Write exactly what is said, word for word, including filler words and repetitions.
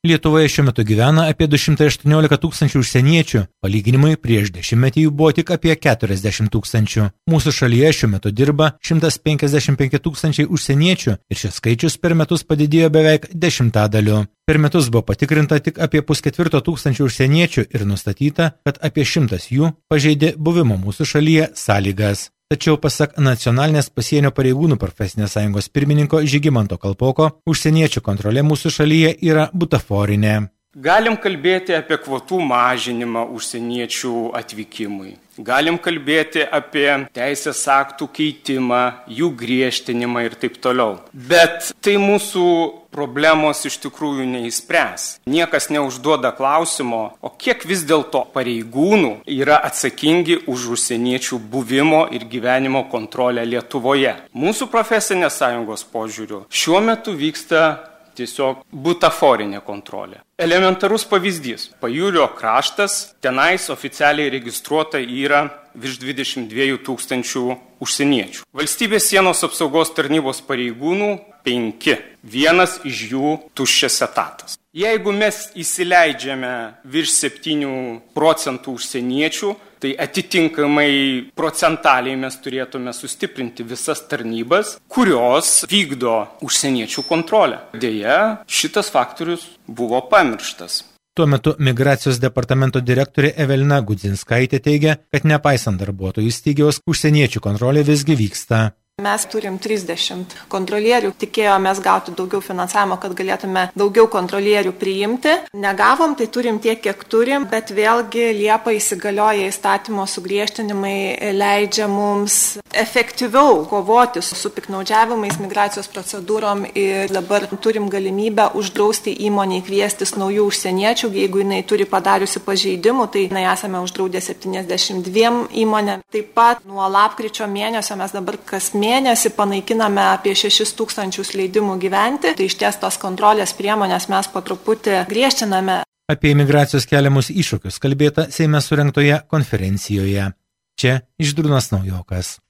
Lietuvoje šiuo metu gyvena apie du šimtai aštuoniolika tūkstančių užsieniečių, palyginimui prieš dešimtmetį jų buvo tik apie keturiasdešimt tūkstančių. Mūsų šalyje šiuo metu dirba šimtas penkiasdešimt penki tūkstančiai užsieniečių ir šis skaičius per metus padidėjo beveik dešimtadaliu. Per metus buvo patikrinta tik apie pusketvirto tūkstančių užsieniečių ir nustatyta, kad apie šimtas jų pažeidė buvimo mūsų šalyje sąlygas. Tačiau pasak Nacionalinės pasienio pareigūnų profesinės sąjungos pirmininko Žygimanto Kalpoko, užsieniečių kontrolė mūsų šalyje yra butaforinė. Galim kalbėti apie kvotų mažinimą užsieniečių atvykimui. Galim kalbėti apie teisės aktų keitimą, jų griežtinimą ir taip toliau. Bet tai mūsų problemos iš tikrųjų neįspręs. Niekas neužduoda klausimo, o kiek vis dėlto pareigūnų yra atsakingi už užsieniečių buvimo ir gyvenimo kontrolę Lietuvoje. Mūsų profesinės sąjungos požiūriu šiuo metu vyksta tiesiog butaforinė kontrolė. Elementarus pavyzdys. Pajūrio kraštas, tenais oficialiai registruota yra virš dvidešimt dviejų tūkstančių užsieniečių. Valstybės sienos apsaugos tarnybos pareigūnų penki. Vienas iš jų tuščias etatas. Jeigu mes įsileidžiame virš septynių procentų užsieniečių, tai atitinkamai procentaliai mes turėtume sustiprinti visas tarnybas, kurios vykdo užsieniečių kontrolę. Deja, šitas faktorius buvo pamirštas. Tuo metu Migracijos departamento direktorė Evelina Gudzinskaitė teigia, kad nepaisant darbuotojų stygiaus, užsieniečių kontrolė visgi vyksta. Mes turim trisdešimt kontrolierių, tikėjomės gauti daugiau finansavimo, kad galėtume daugiau kontrolierių priimti. Negavom, tai turim tiek, kiek turim, bet vėlgi Liepą įsigalioja įstatymo sugriežtinimai, leidžia mums efektyviau kovoti su piktnaudžiavimais, migracijos procedūrom ir dabar turim galimybę uždrausti įmonei kviestis naujų užsieniečių, jeigu jinai turi padariusi pažeidimų, tai jinai esame uždraudę septyniasdešimt dviem įmonėm. Taip pat nuo lapkričio mėnesio mes dabar kas mėnesį panaikiname apie šešis tūkstančius leidimų gyventi, tai iš ties tos kontrolės priemonės mes po truputį griežtiname. Apie imigracijos keliamus iššūkius kalbėta Seime surengtoje konferencijoje. Čia Žydrūnas Naujokas.